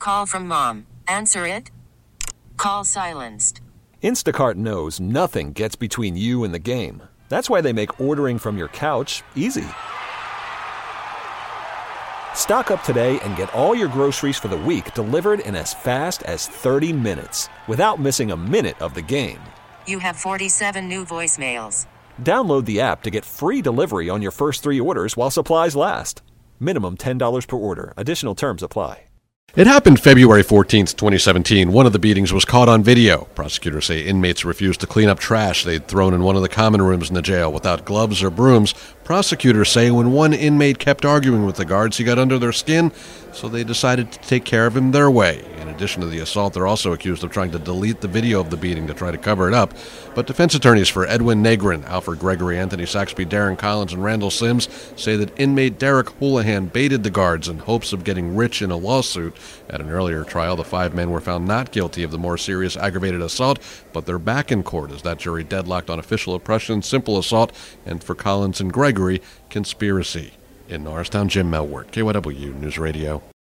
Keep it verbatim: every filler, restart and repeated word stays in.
call from mom. Answer it. Call silenced. Instacart knows nothing gets between you and the game. That's why they make ordering from your couch easy. Stock up today and get all your groceries for the week delivered in as fast as thirty minutes without missing a minute of the game. You have forty-seven new voicemails. Download the app to get free delivery on your first three orders while supplies last. Minimum ten dollars per order. Additional terms apply. It happened February fourteenth, twenty seventeen. One of the beatings was caught on video. Prosecutors say inmates refused to clean up trash they'd thrown in one of the common rooms in the jail without gloves or brooms. Prosecutors say when one inmate kept arguing with the guards, he got under their skin, so they decided to take care of him their way. In addition to the assault, they're also accused of trying to delete the video of the beating to try to cover it up. But defense attorneys for Edwin Negrin, Alfred Gregory, Anthony Saxby, Darren Collins, and Randall Sims say that inmate Derek Houlihan baited the guards in hopes of getting rich in a lawsuit. At an earlier trial, the five men were found not guilty of the more serious aggravated assault, but they're back in court as that jury deadlocked on official oppression, simple assault, and for Collins and Gregory, conspiracy. In Norristown, Jim Melwert, K Y W News Radio.